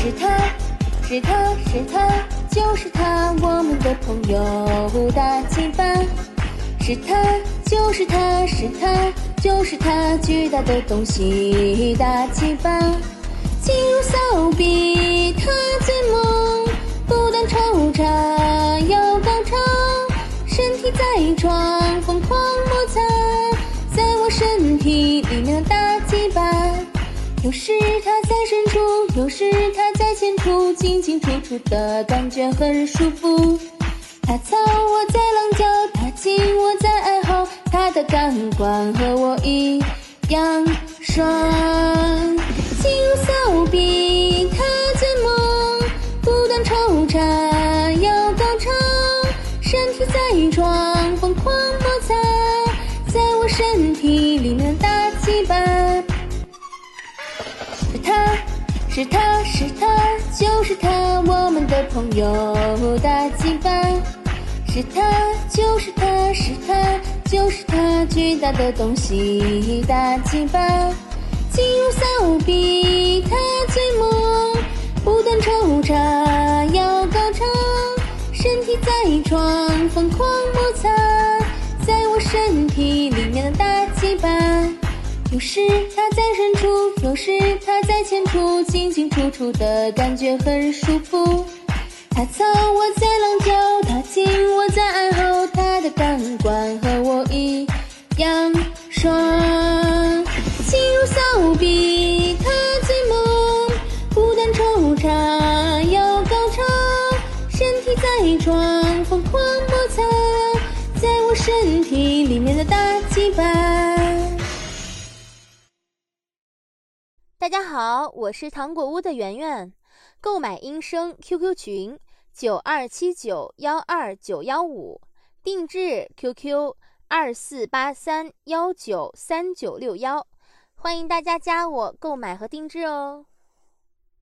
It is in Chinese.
是他，是他，是他，就是他，我们的朋友大鸡巴。是他，就是他，是他，就是他，巨大的东西大鸡巴。进入骚逼，他最猛，不断抽插要高潮，身体在床疯狂摩擦，在我身体里面的大鸡巴。有时他在深处，有时他在浅处，进进出出的感觉很舒服。他操我在狼叫，他亲我在哀嚎，他的感官和我一样爽。进入骚逼，他最猛，不断抽插要高潮，身体在床疯狂摩擦，在我身体里面的大鸡巴。是他，是他，是他，就是他，我们的朋友大鸡巴。是他，就是他，是他，就是他，巨大的东西大鸡巴。进入骚逼，他最猛，不断抽插要高潮，身体在床疯狂摩擦，在我身体里面的大鸡巴。有时他在深处，有时他在浅处，进进出出的感觉很舒服。他操我在狼叫，他亲我在哀嚎，他的感官和我一样爽。进入骚逼，他最猛，不断抽插要高潮，身体在床疯狂摩擦，在我身体里面的大鸡巴。 大家好，我是糖果屋的圆圆。购买音声 QQ 群9279129115，定制 QQ 2483193961，欢迎大家加我购买和定制哦。